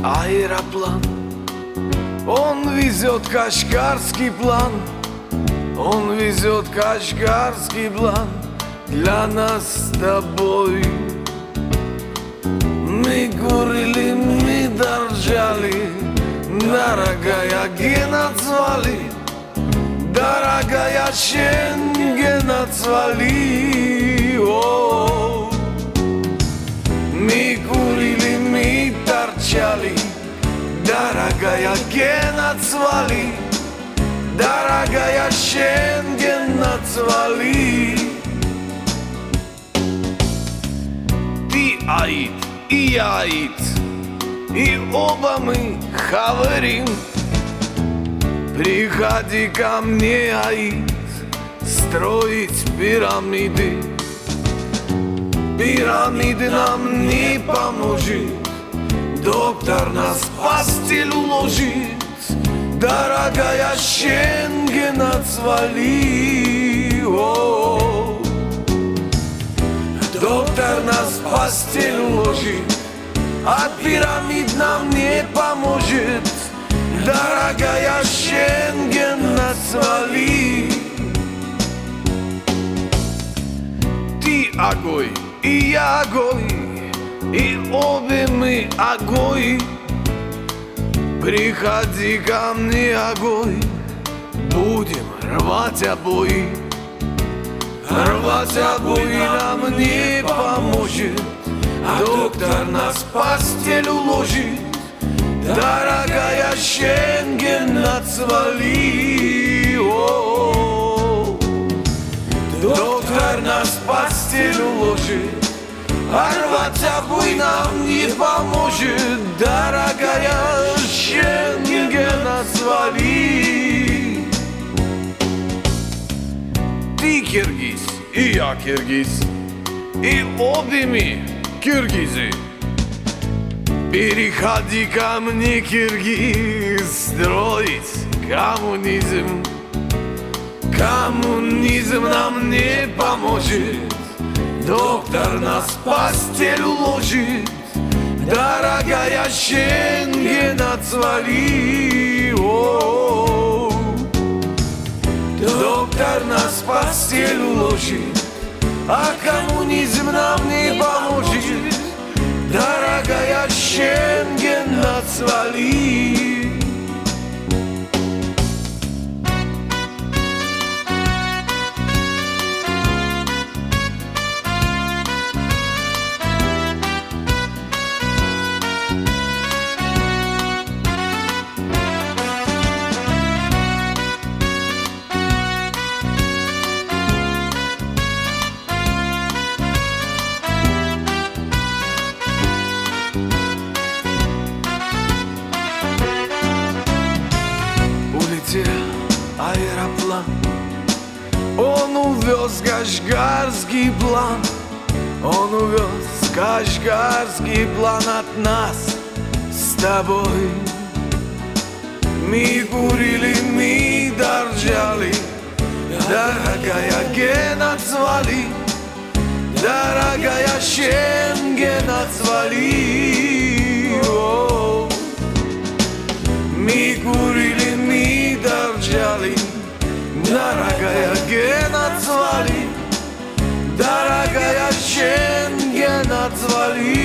аэроплан. Он везет кашгарский план, он везет кашгарский план для нас с тобой. Мы курили, мы дрожали, дорогая, Гена звали, дорогая, Шенген отзвали. О, мы курили, мы торчали, дорогая, Гена звали, дорогая, Шенген отзвали. Ты Аид, и я Аид, и оба мы говорим: приходи ко мне, Аид, строить пирамиды. Пирамиды нам не поможет, доктор нас в постель уложит, дорогая, Шенген отзвали. О, доктор нас в постель уложит, от пирамид нам не поможет, дорогая, Шенген отзвали. Ты огонь, и я огонь, и обе мы огонь. Приходи ко мне, огонь, будем рвать обои. Рвать обои нам не поможет, доктор нас в постель уложит, дорогая, Шенген отзвали. О, доктор нас в постель уложит, а рвать обои нам не поможет, дорогая, Шенген отзвали. Ты киргиз, и я киргиз, и обе мы киргизы. Переходи ко мне, киргиз, строить коммунизм. Коммунизм нам не поможет, доктор нас в постель уложит, дорогая, Шенген отзвали. О, доктор нас в постель уложит, а коммунизм нам не поможет, дорогая, Шенген отзвали. Аэроплан, он увез кашгарский план, он увез кашгарский план от нас с тобой. Мы курили, мы дрожали, дорогая, Гена звали, дорогая, Шенген отзвали. О, мы курили, мы дрожали, дорогая, Гена звали, дорогая, Шенген отзвали.